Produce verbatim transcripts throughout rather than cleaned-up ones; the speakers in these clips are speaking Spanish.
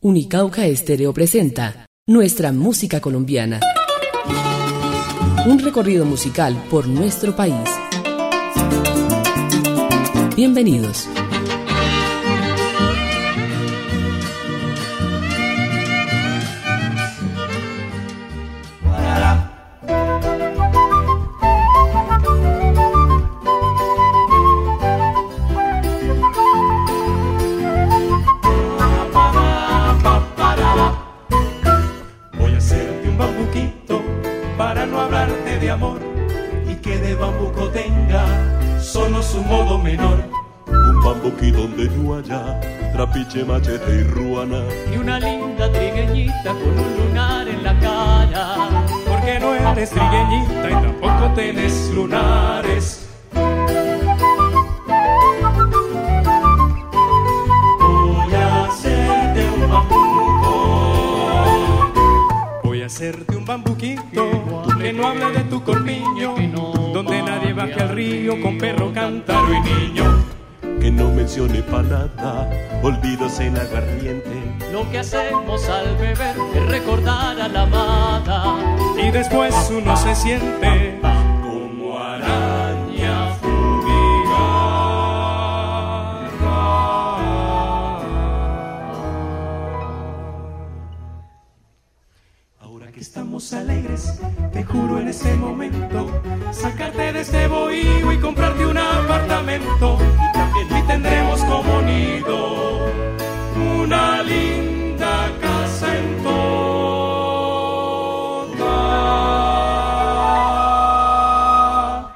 Unicauca Estéreo presenta Nuestra Música Colombiana. Un recorrido musical por nuestro país. Bienvenidos. Trapiche, machete y ruana. Y una linda trigueñita con un lunar en la cara. Porque no eres trigueñita y tampoco tenés lunares. Voy a hacerte un bambuco. Voy a hacerte un bambuquito que no hable de tu corpiño, donde nadie baje al río con perro, cántaro y niño. Que no mencione pa' nada olvidos en aguardiente. Lo que hacemos al beber es recordar a la amada. Y después uno se siente como araña fugaz. Ahora que estamos alegres, te juro en este momento sacarte de este bohío y comprarte un apartamento. Y también y tendremos como nido una linda casa en toda.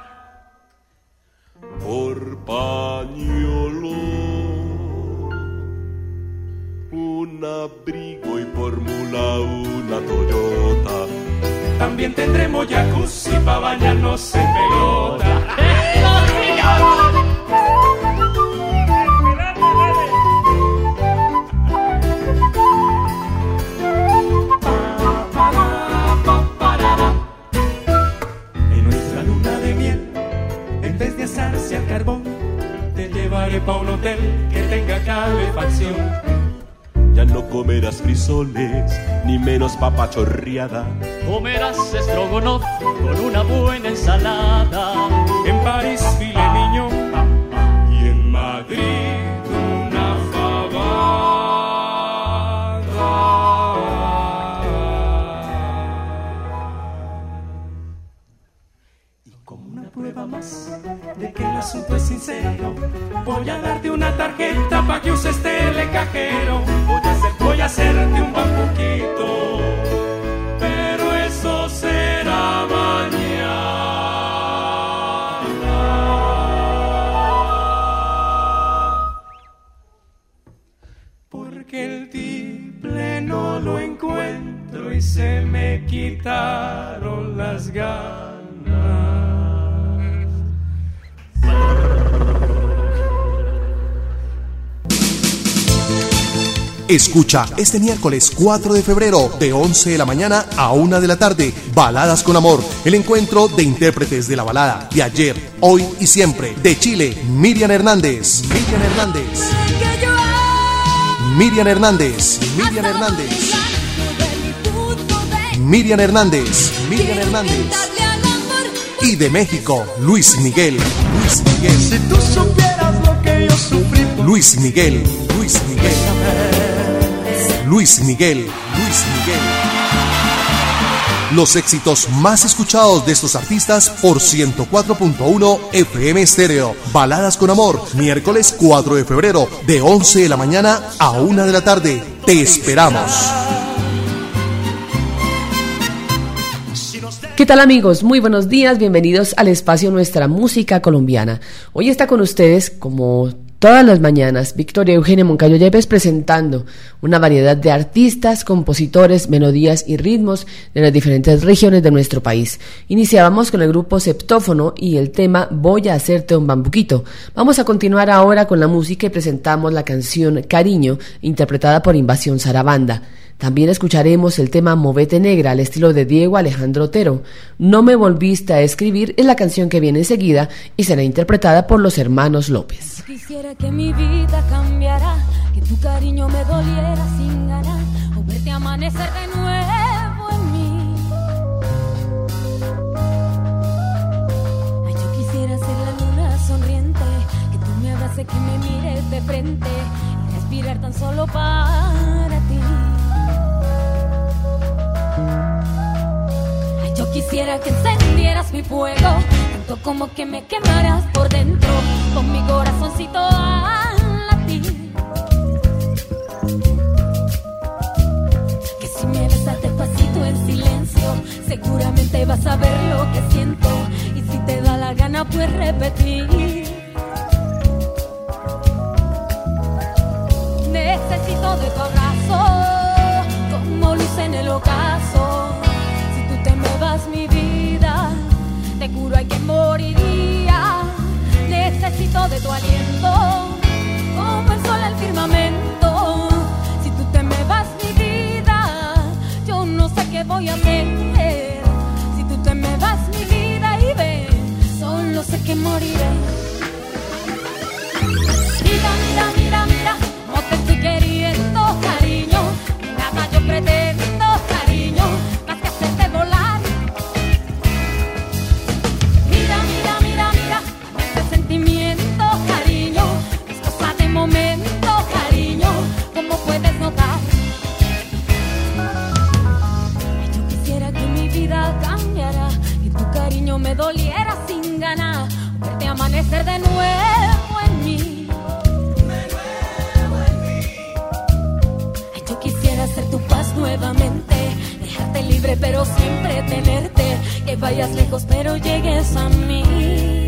Por pañuelo, un abrigo y por mula una Toyota. También tendremos jacuzzi pa' bañarnos en pelota. En nuestra luna de miel, en vez de asarse al carbón, te llevaré pa' un hotel que tenga calefacción. Ya no comerás frisoles, ni menos papa chorreada. Comerás estrogonoff con una buena ensalada. En París, filet mignon, y en Madrid una fabada. Y como una prueba más de que el asunto es sincero, voy a darte una tarjeta pa' que uses telecajero. Voy a hacer, voy a hacerte un bambuquito, pero eso será mañana. Porque el tiple no lo encuentro y se me quitaron las ganas. Escucha este miércoles cuatro de febrero de once de la mañana a una de la tarde Baladas con Amor, el encuentro de intérpretes de la balada de ayer, hoy y siempre. De Chile, Miriam Hernández. Miriam Hernández. Miriam Hernández. Miriam Hernández. Miriam Hernández. Miriam Hernández. Y de México, Luis Miguel. Luis Miguel. Si tú supieras lo que yo sufrí. Luis Miguel. Luis Miguel. Luis Miguel, Luis Miguel. Los éxitos más escuchados de estos artistas por ciento cuatro punto uno F M Estéreo. Baladas con Amor, miércoles cuatro de febrero, de once de la mañana a una de la tarde. Te esperamos. ¿Qué tal, amigos? Muy buenos días, bienvenidos al espacio Nuestra Música Colombiana. Hoy está con ustedes, como todas las mañanas, Victoria Eugenia Moncayo Yepes, presentando una variedad de artistas, compositores, melodías y ritmos de las diferentes regiones de nuestro país. Iniciábamos con el grupo Septófono y el tema Voy a hacerte un bambuquito. Vamos a continuar ahora con la música y presentamos la canción Cariño, interpretada por Invasión Sarabanda. También escucharemos el tema Movete Negra al estilo de Diego Alejandro Otero. No me volviste a escribir es la canción que viene enseguida y será interpretada por los hermanos López. Quisiera que mi vida cambiara, que tu cariño me doliera sin ganar, amanecer de nuevo en mí. Ay, yo quisiera ser la luna sonriente, que tú me abraces, que me mires de frente y respirar tan solo para ti. Ay, yo quisiera que encendieras mi fuego, tanto como que me quemaras por dentro, con mi corazoncito a latir. Que si me besas despacito en silencio, seguramente vas a ver lo que siento, y si te da la gana pues repetir. Necesito de tu abrazo, como luz en el ocaso. Si tú te me vas mi vida, te juro hay que moriría. Necesito de tu aliento, como el sol al firmamento. Si tú te me vas mi vida, yo no sé qué voy a hacer. Si tú te me vas mi vida y ven, solo sé que moriré. Mira, mira, mira, mira, no te estoy queriendo, cariño. Nada yo pretendo, cariño, más que hacerte volar. Mira, mira, mira, mira, este sentimiento, cariño, es cosa de momento, cariño, como puedes notar. Yo quisiera que mi vida cambiara, que tu cariño me doliera sin ganas, verte amanecer de nuevo en mí. Ay, yo quisiera ser tu paz nuevamente, dejarte libre pero siempre tenerte, que vayas lejos pero llegues a mí.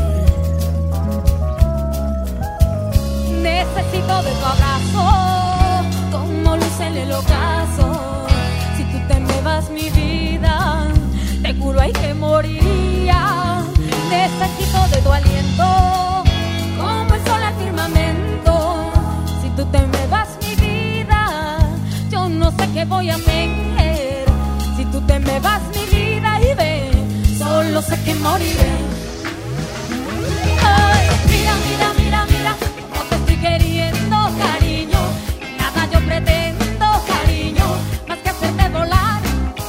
Necesito de tu abrazo, como luz en el ocaso. Si tú te me vas mi vida, te juro hay que moriría. Necesito de tu aliento, como el sol al firmamento. Si tú te me vas mi vida, yo no sé qué voy a hacer. Si tú te me vas mi vida y ven, solo sé que moriré. Ay, mira, mira, mira, mira, no te estoy queriendo, cariño. Nada yo pretendo, cariño, más que hacerte volar.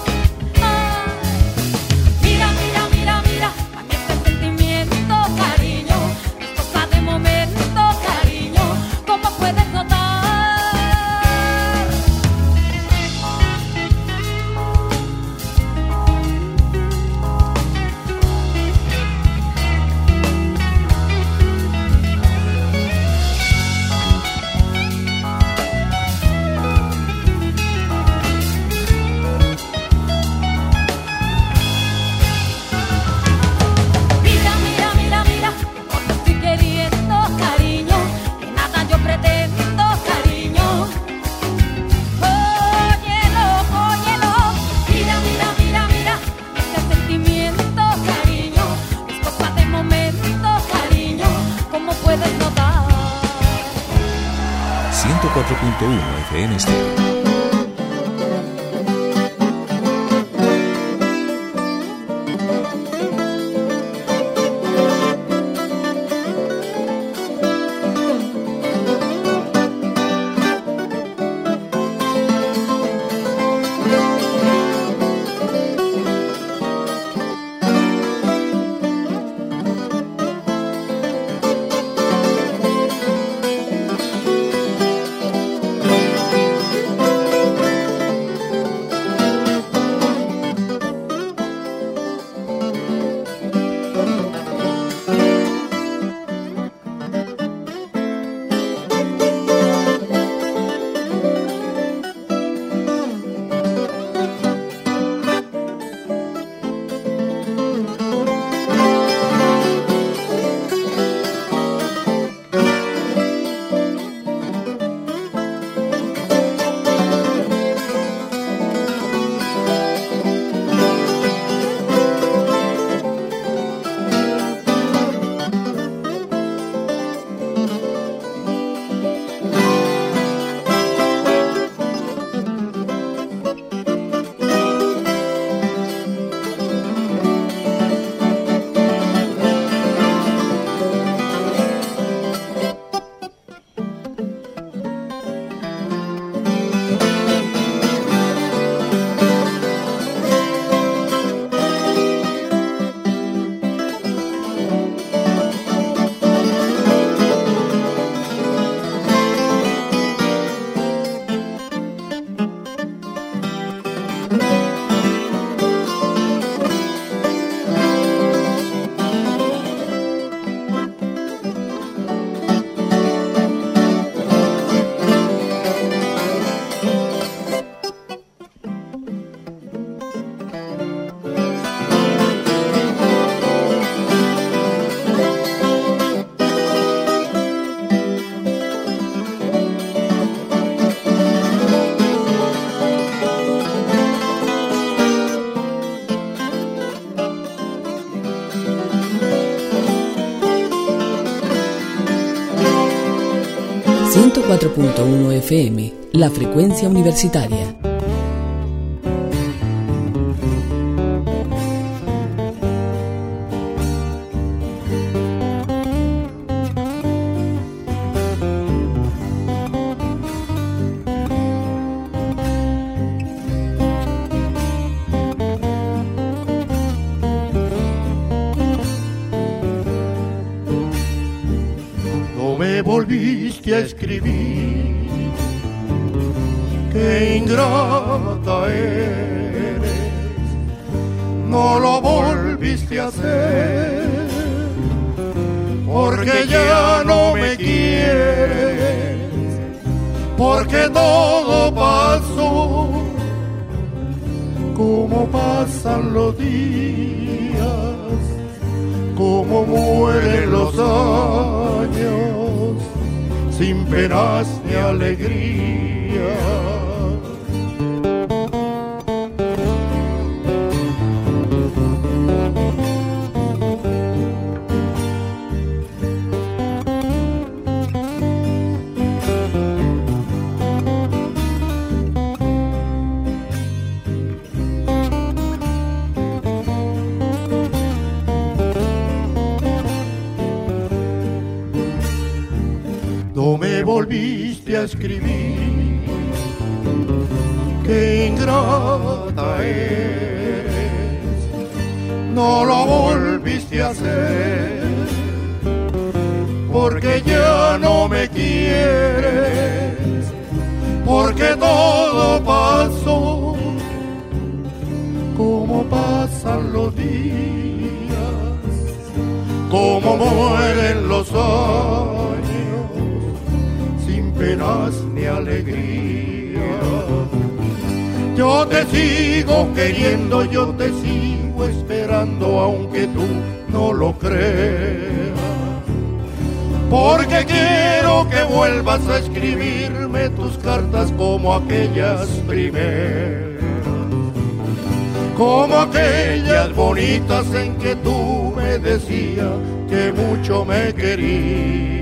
Ay, mira, mira, mira, mira, a mí este sentimiento, cariño, es cosa de momento, cariño, como puedes notar. Mira, mira, mira, mira, no te estoy queriendo, cariño, que nada yo pretendo, cariño. Óyelo, óyelo. Mira, mira, mira, mira, este sentimiento, cariño, es cosa de momento, cariño, como puedes notar. ciento cuatro punto uno F M Stereo. cuatro punto uno F M, la frecuencia universitaria. Volviste a escribir, qué ingrata eres, no lo volviste a hacer, porque ya no me quieres, porque todo pasó, como pasan los días, como mueren los años, sin penas ni alegría. No me volviste a escribir, qué ingrata eres, no lo volviste a hacer, porque ya no me quieres, porque todo pasó, como pasan los días, como mueren los años, penas ni alegría. Yo te sigo queriendo, yo te sigo esperando, aunque tú no lo creas, porque quiero que vuelvas a escribirme tus cartas como aquellas primeras, como aquellas bonitas en que tú me decías que mucho me querías.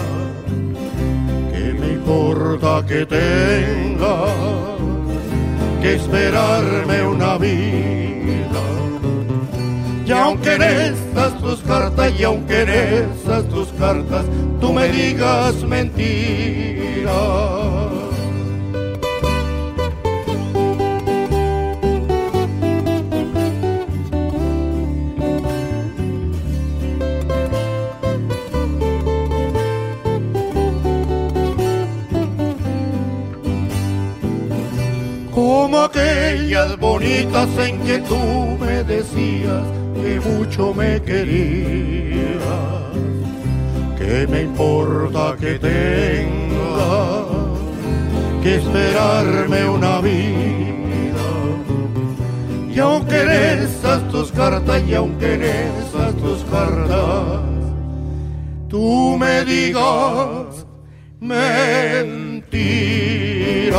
Importa que tenga que esperarme una vida, y aunque en estas tus cartas, y aunque en esas tus cartas tú me digas mentiras, como aquellas bonitas en que tú me decías que mucho me querías. ¿Qué me importa que tenga que esperarme una vida? Y aunque en esas tus cartas, y aunque en esas tus cartas tú me digas mentiras.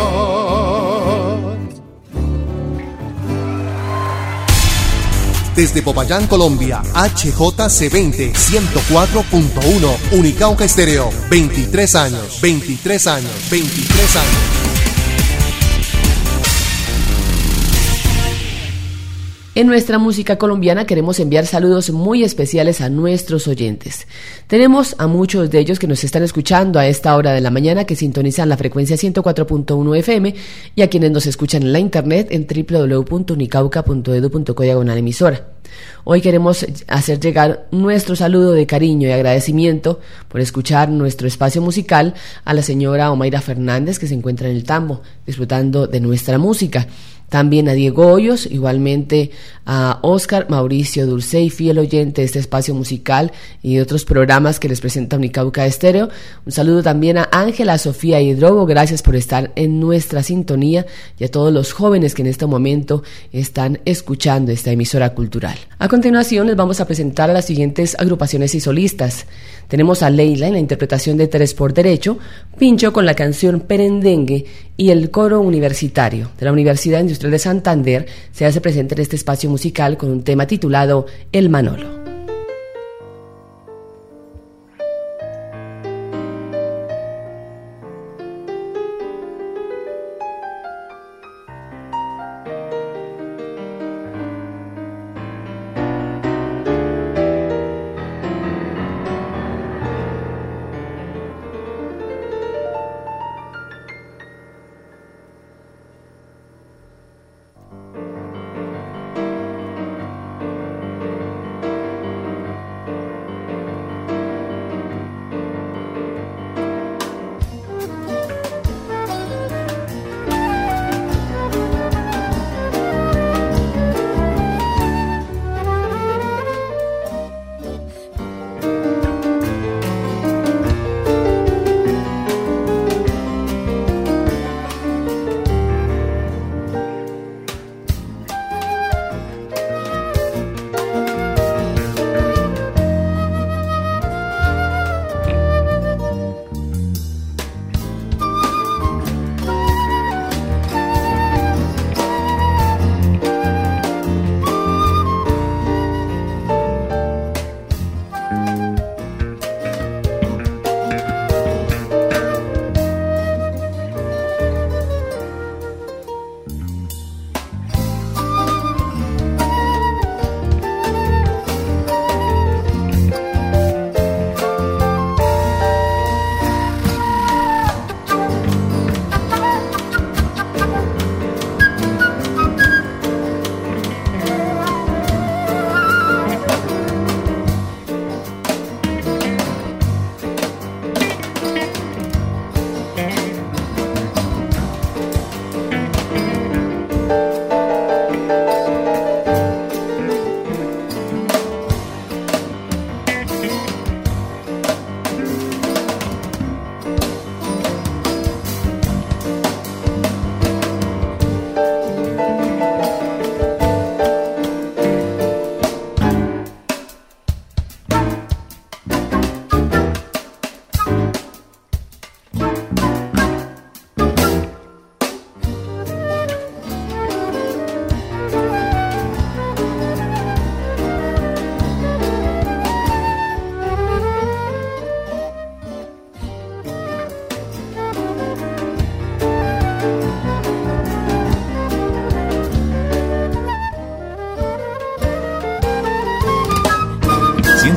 Desde Popayán, Colombia, H J C veinte, ciento cuatro punto uno, Unicauca Estéreo, veintitrés años, veintitrés años, veintitrés años. En nuestra música colombiana queremos enviar saludos muy especiales a nuestros oyentes. Tenemos a muchos de ellos que nos están escuchando a esta hora de la mañana, que sintonizan la frecuencia ciento cuatro punto uno F M, y a quienes nos escuchan en la internet en doble u doble u doble u punto unicauca punto edu punto co diagonal emisora. Hoy queremos hacer llegar nuestro saludo de cariño y agradecimiento por escuchar nuestro espacio musical a la señora Omaira Fernández, que se encuentra en el Tambo disfrutando de nuestra música. También a Diego Hoyos, igualmente a Oscar Mauricio Dulcey, fiel oyente de este espacio musical y de otros programas que les presenta Unicauca Estéreo. Un saludo también a Ángela Sofía Hidrobo, gracias por estar en nuestra sintonía, y a todos los jóvenes que en este momento están escuchando esta emisora cultural. A continuación les vamos a presentar a las siguientes agrupaciones y solistas. Tenemos a Leila en la interpretación de Tres por Derecho, Pincho con la canción Perendengue, y el coro universitario de la Universidad Industrial de Santander se hace presente en este espacio musical con un tema titulado El Manolo.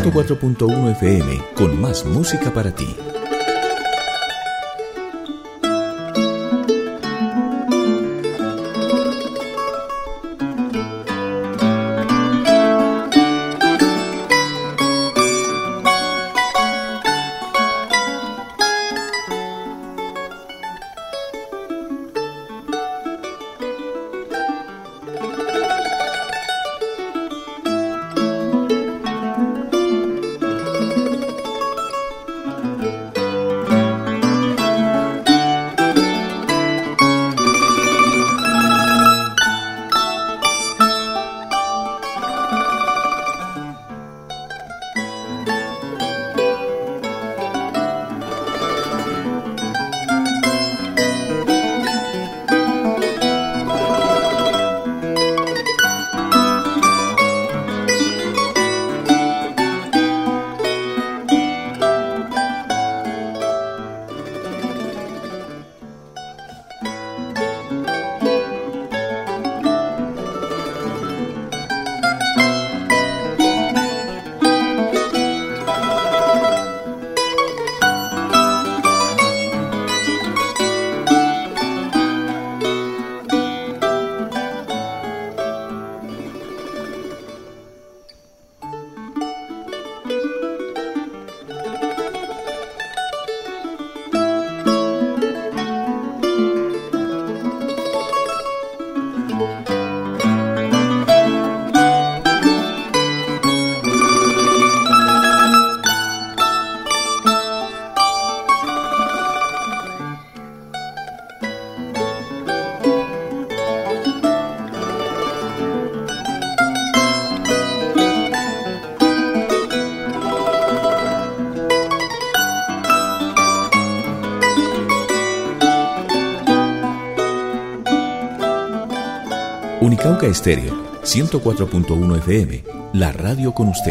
ciento cuatro punto uno F M, con más música para ti. Unicauca Estéreo, ciento cuatro punto uno F M, la radio con usted.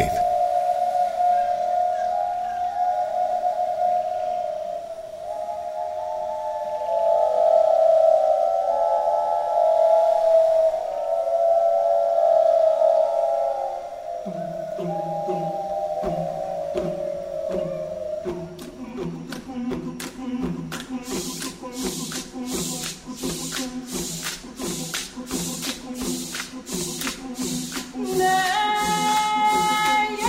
Yeah.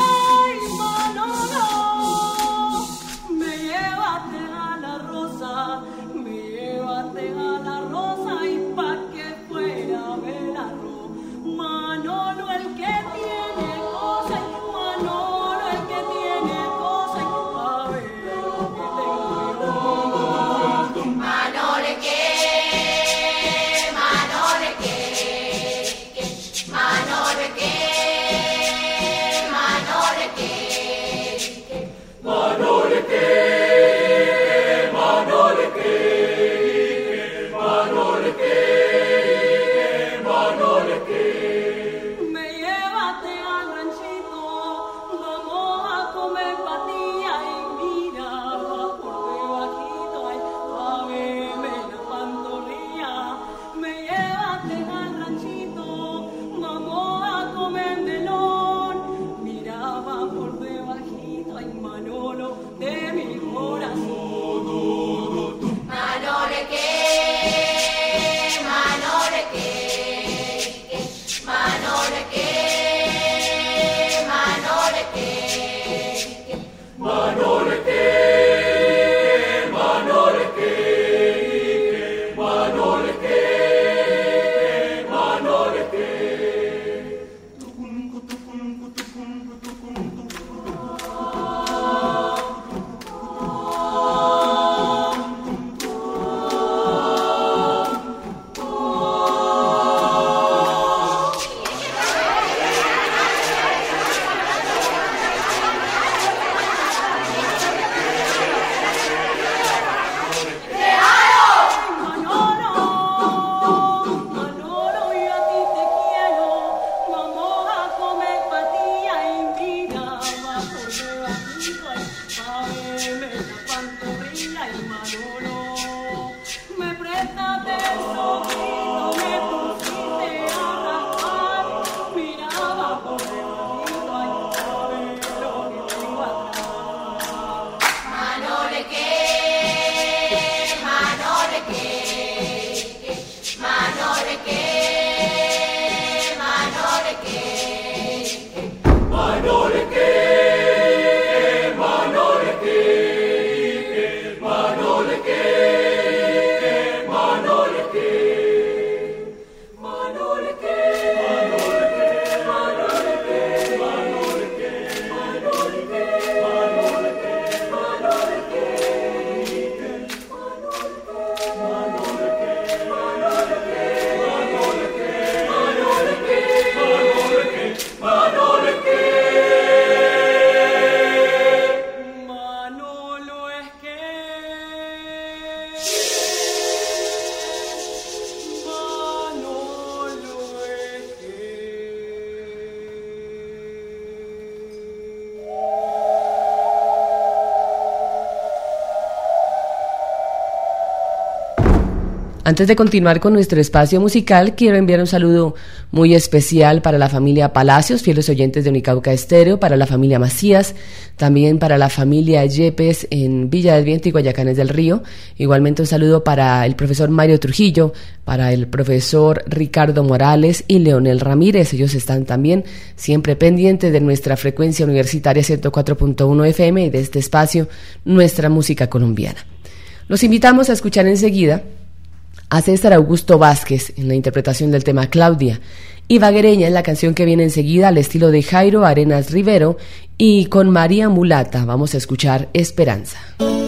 Antes de continuar con nuestro espacio musical, quiero enviar un saludo muy especial para la familia Palacios, fieles oyentes de Unicauca Estéreo, para la familia Macías, también para la familia Yepes en Villa del Viento y Guayacanes del Río. Igualmente un saludo para el profesor Mario Trujillo, para el profesor Ricardo Morales y Leonel Ramírez. Ellos están también siempre pendientes de nuestra frecuencia universitaria ciento cuatro punto uno F M y de este espacio, nuestra música colombiana. Los invitamos a escuchar enseguida a César Augusto Vázquez en la interpretación del tema Claudia, y Vaguereña en la canción que viene enseguida al estilo de Jairo Arenas Rivero, y con María Mulata vamos a escuchar Esperanza.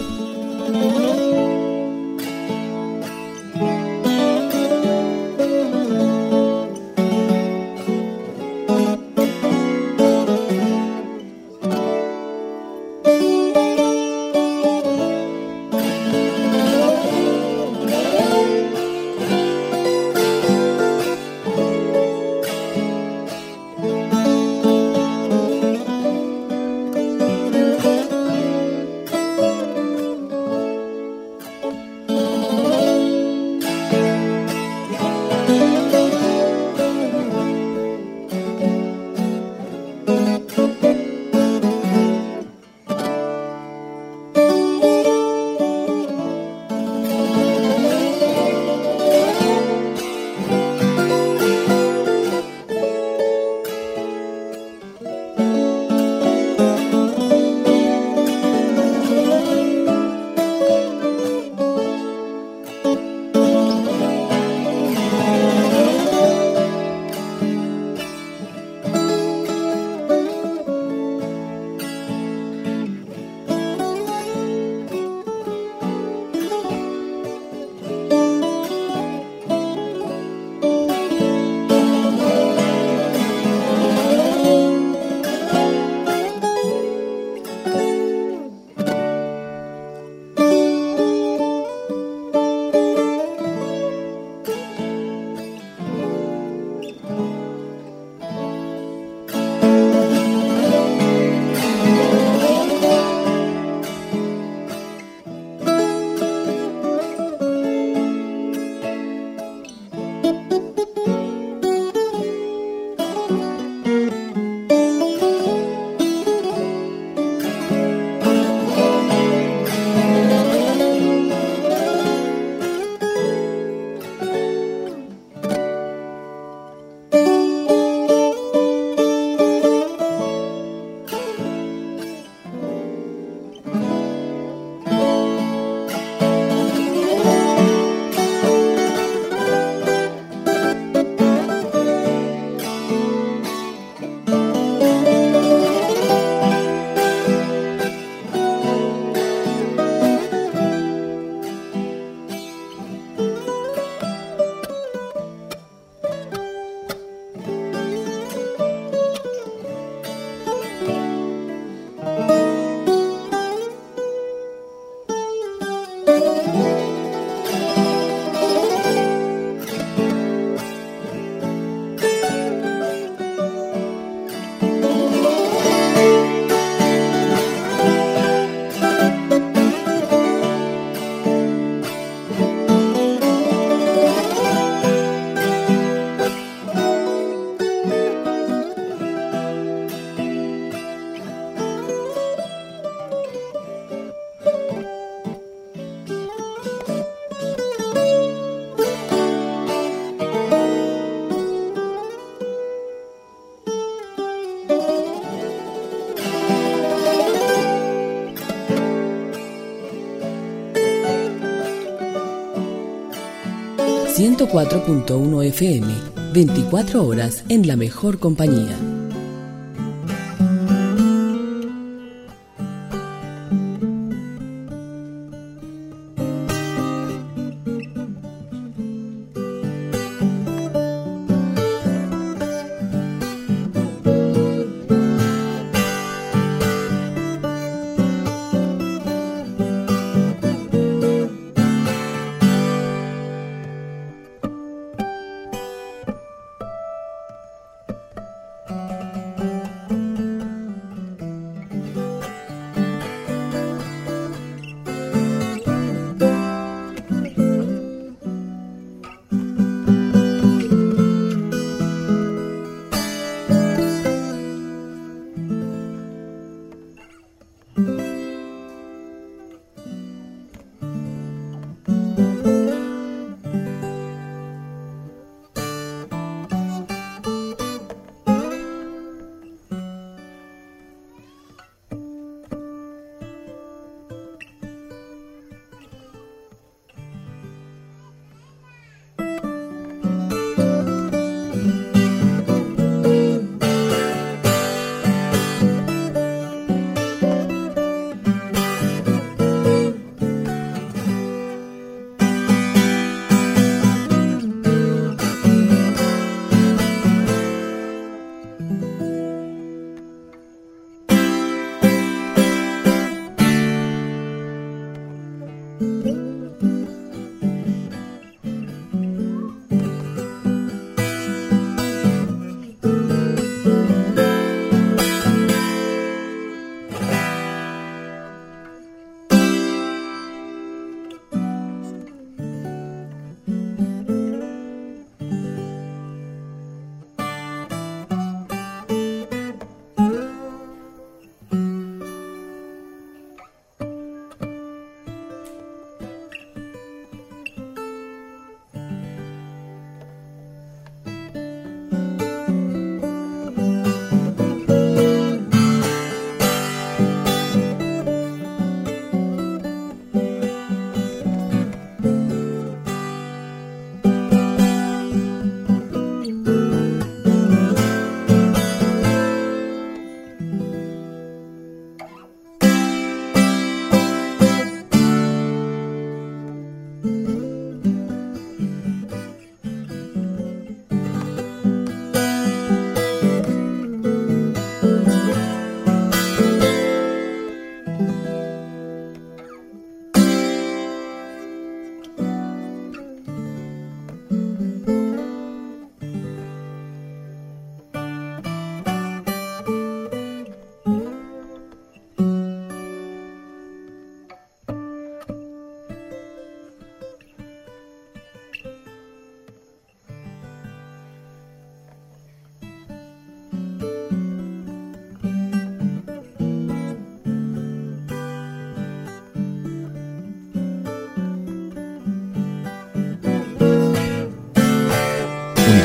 ciento cuatro punto uno F M, veinticuatro horas en la mejor compañía.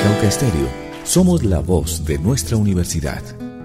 Cauca Estéreo, somos la voz de nuestra universidad.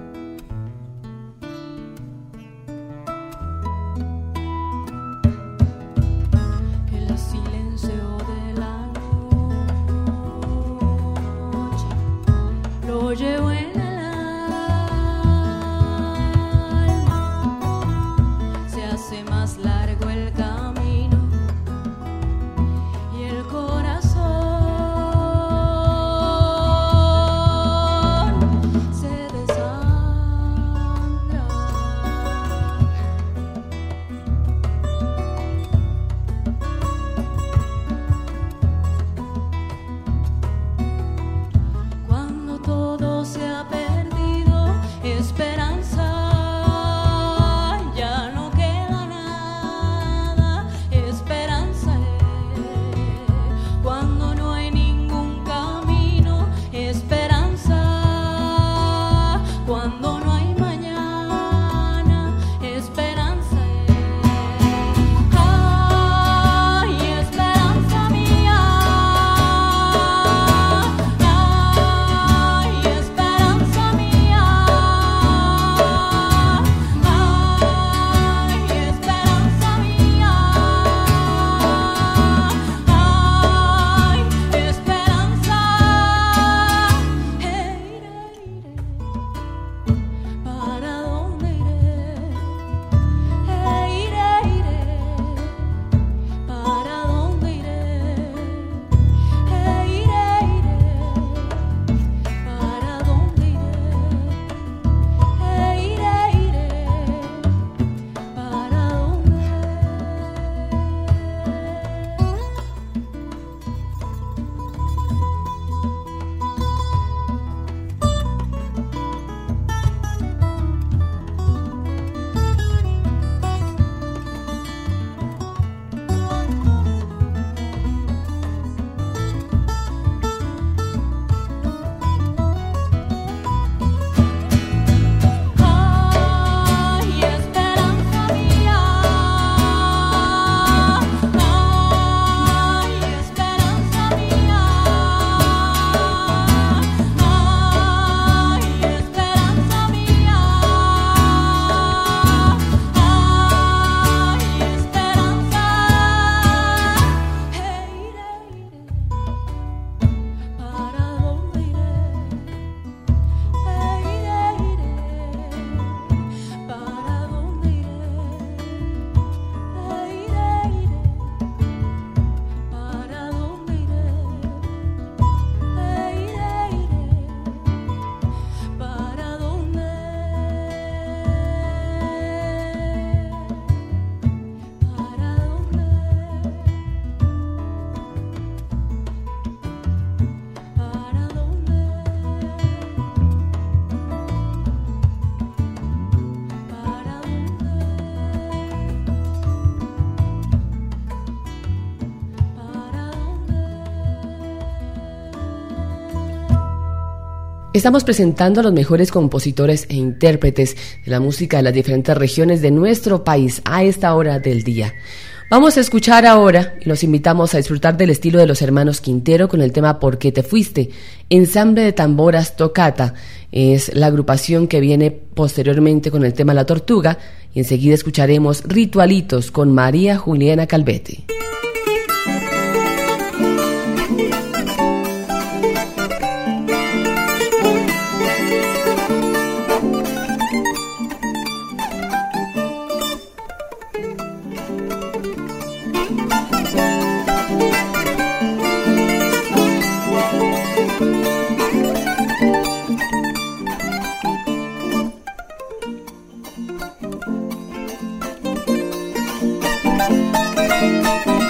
Estamos presentando a los mejores compositores e intérpretes de la música de las diferentes regiones de nuestro país a esta hora del día. Vamos a escuchar ahora y los invitamos a disfrutar del estilo de los hermanos Quintero con el tema ¿Por qué te fuiste? Ensamble de tamboras Tocata es la agrupación que viene posteriormente con el tema La Tortuga y enseguida escucharemos Ritualitos con María Juliana Calvete. Thank you.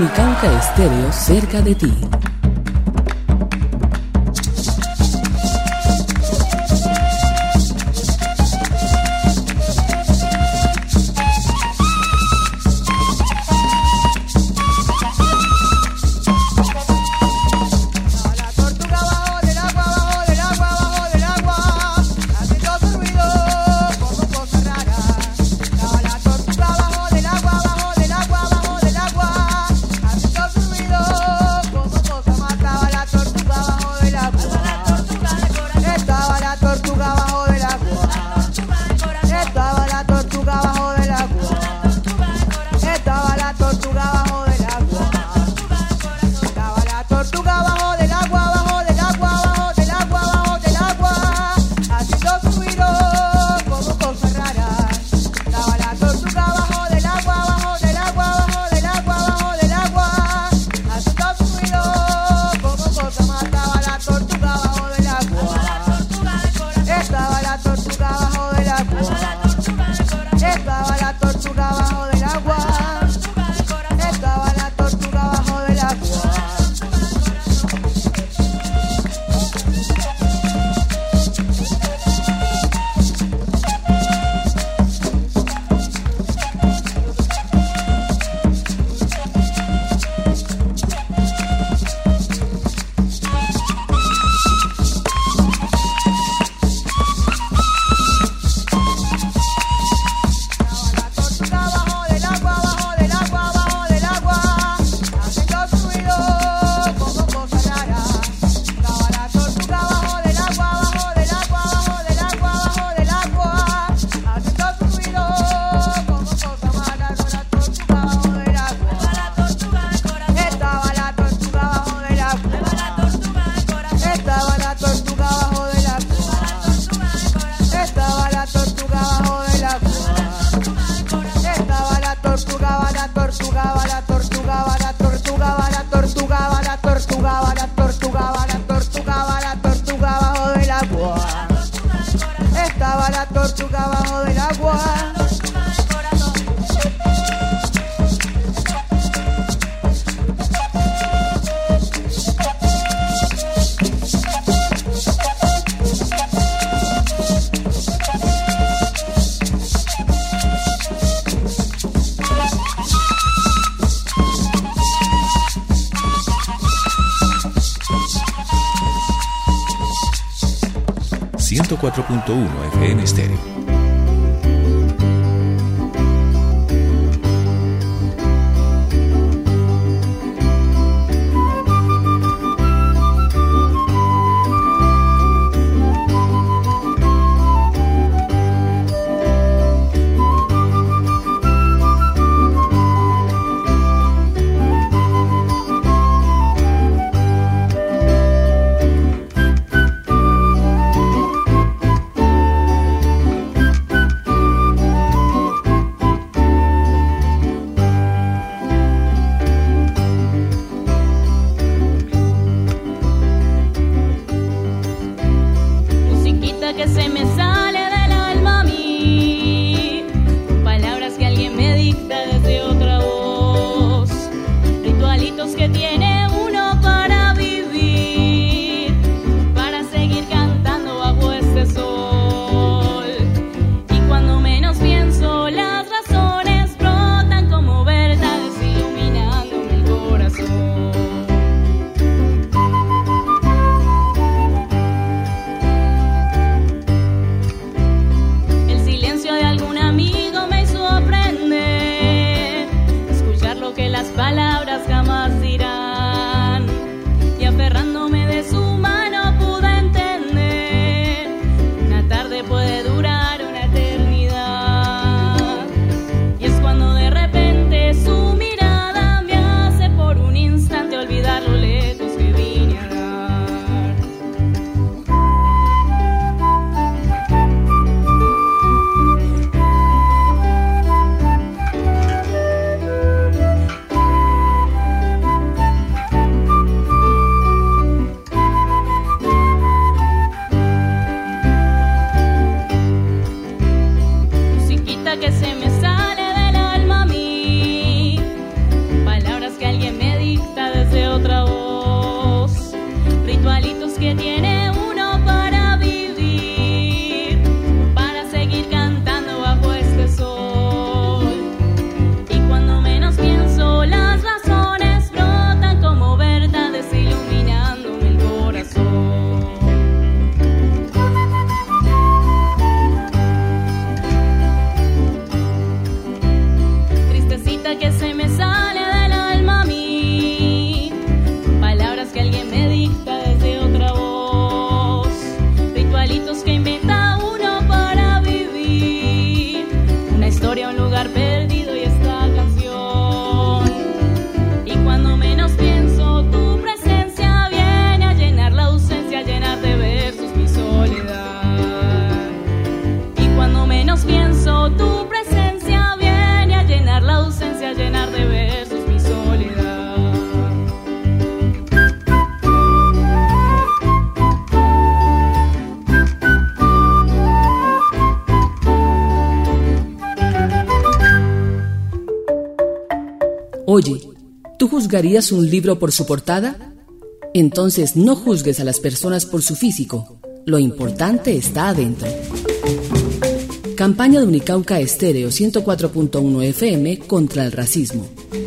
Cauca Estéreo, cerca de ti. ciento cuatro punto uno F M Estéreo. a un lugar perdido y esta canción. Y cuando menos pienso, tu presencia viene a llenar la ausencia, a llenar de versos mi soledad. Y cuando menos pienso, tu presencia viene a llenar la ausencia, a llenar de versos mi soledad. Oye, ¿tú juzgarías un libro por su portada? Entonces no juzgues a las personas por su físico. Lo importante está adentro. Campaña de Unicauca Estéreo ciento cuatro punto uno F M contra el racismo.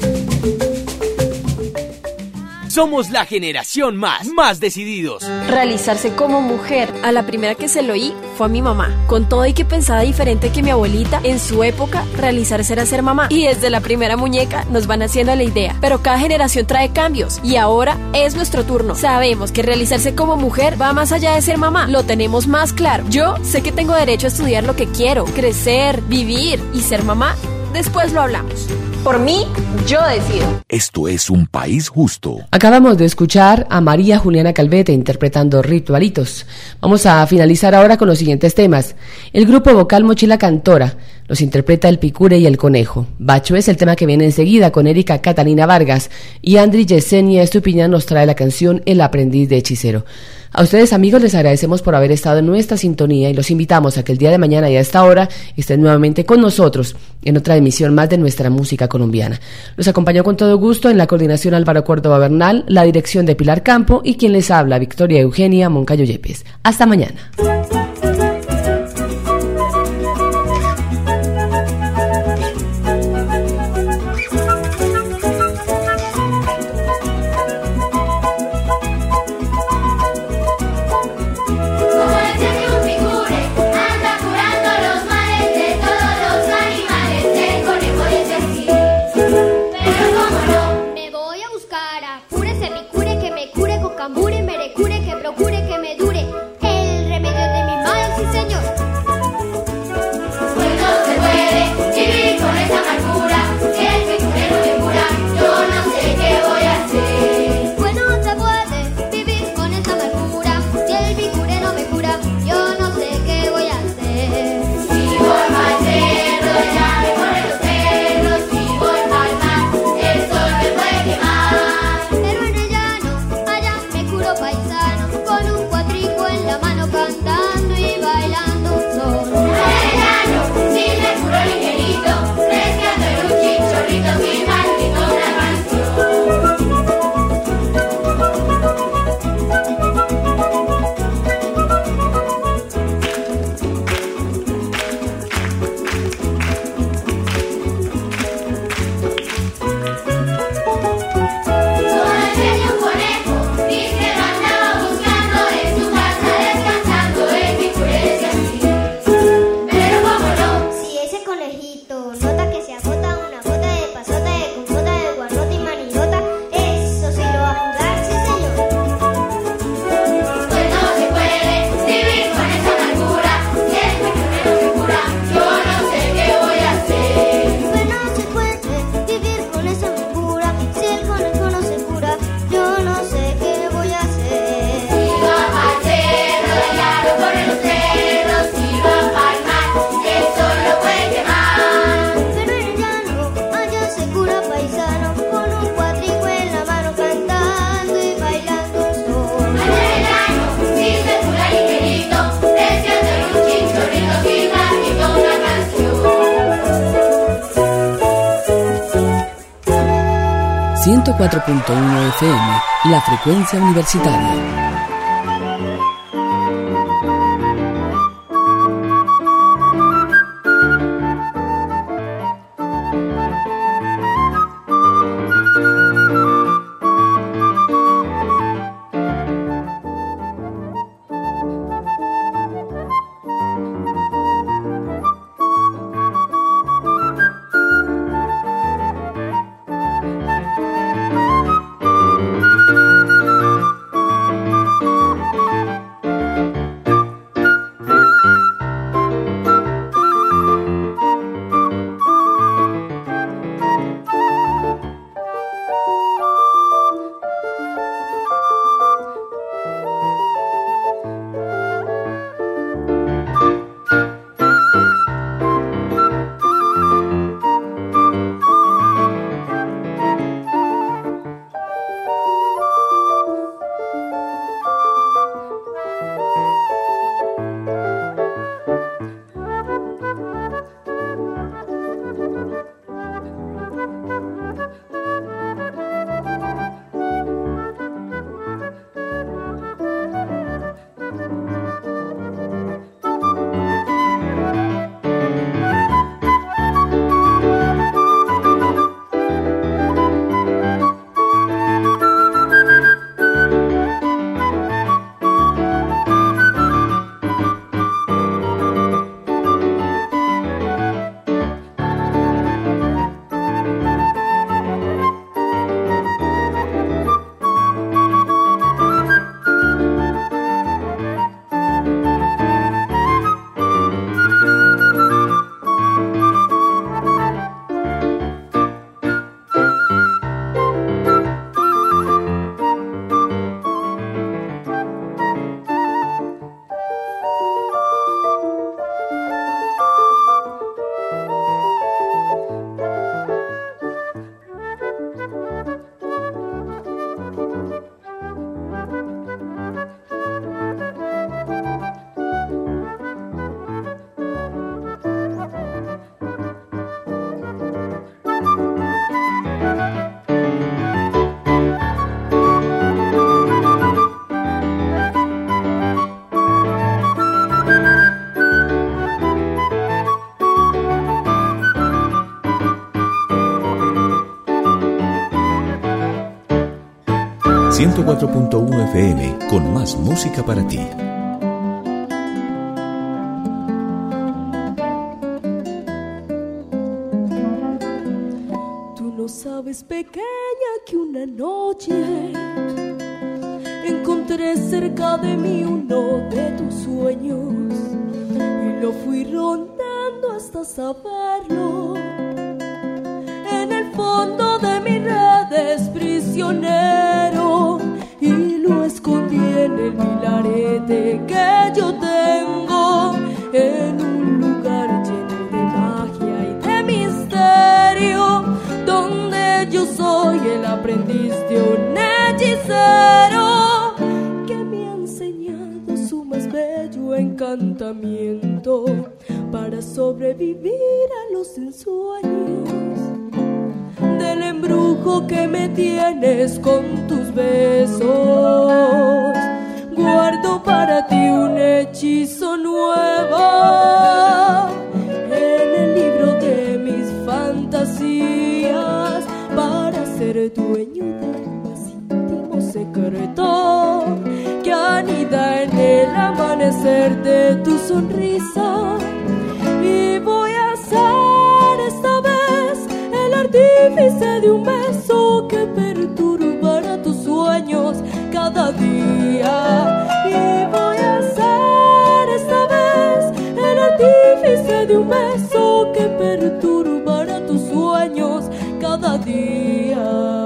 Somos la generación más, más decididos. Realizarse como mujer. A la primera que se lo oí fue a mi mamá. Con todo y que pensaba diferente que mi abuelita, en su época, realizarse era ser mamá. Y desde la primera muñeca nos van haciendo la idea. Pero cada generación trae cambios. Y ahora es nuestro turno. Sabemos que realizarse como mujer va más allá de ser mamá. Lo tenemos más claro. Yo sé que tengo derecho a estudiar lo que quiero, crecer, vivir y ser mamá. Después lo hablamos. Por mí, yo decido. Esto es un país justo. Acabamos de escuchar a María Juliana Calvete interpretando Ritualitos. Vamos a finalizar ahora con los siguientes temas. El grupo vocal Mochila Cantora los interpreta El Picure y El Conejo. Bacho es el tema que viene enseguida con Erika Catalina Vargas y Andri Yesenia Estupiñán nos trae la canción El Aprendiz de Hechicero. A ustedes, amigos, les agradecemos por haber estado en nuestra sintonía y los invitamos a que el día de mañana y a esta hora estén nuevamente con nosotros en otra emisión más de nuestra música colombiana. Los acompañó con todo gusto en la coordinación Álvaro Córdoba Bernal, la dirección de Pilar Campo y quien les habla, Victoria Eugenia Moncayo Yepes. Hasta mañana. ciento cuatro punto uno F M, la frecuencia universitaria. ciento cuatro punto uno F M con más música para ti. Tú no sabes, pequeña, que una noche encontré cerca de mí uno de tus sueños y lo fui rondando hasta saberlo. En el fondo de mis redes prisionero y lo escondí en el milarete que yo tengo en un lugar lleno de magia y de misterio, donde yo soy el aprendiz de un hechicero que me ha enseñado su más bello encantamiento para sobrevivir a los ensueños del embrujo que me tienes con tus besos. Guardo para ti un hechizo nuevo en el libro de mis fantasías para ser dueño del más íntimo secreto que anida en el amanecer de tu sonrisa. Y voy a ser esta vez el artífice de un beso que perturbará tus sueños cada día. Y voy a ser esta vez el artífice de un beso que perturbará tus sueños cada día.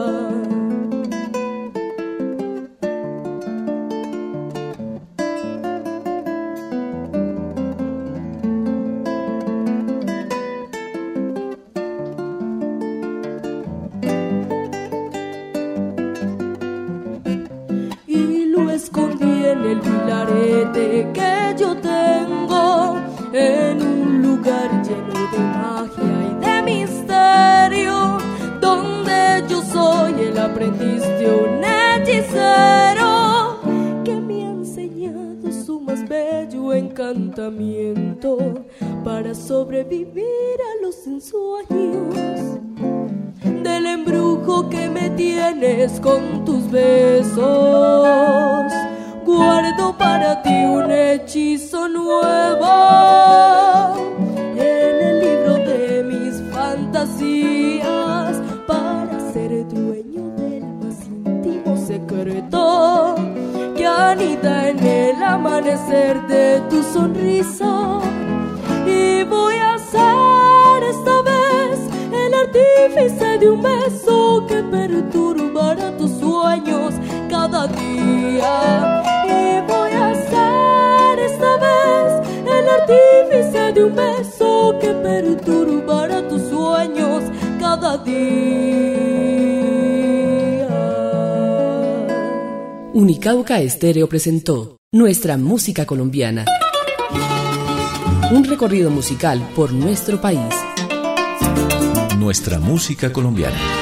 El milarete que yo tengo en un lugar lleno de magia y de misterio, donde yo soy el aprendiz de un hechicero que me ha enseñado su más bello encantamiento para sobrevivir a los ensueños del embrujo que me tienes con tus besos. Guardo para ti un hechizo nuevo en el libro de mis fantasías para ser dueño del más íntimo secreto que anida en el amanecer de tu sonrisa. Y voy a ser esta vez el artífice de un beso que perturbará tus sueños cada día. Y voy a ser esta vez el artífice de un beso que perturbará tus sueños cada día. Unicauca Estéreo presentó Nuestra Música Colombiana. Un recorrido musical por nuestro país. Nuestra música colombiana.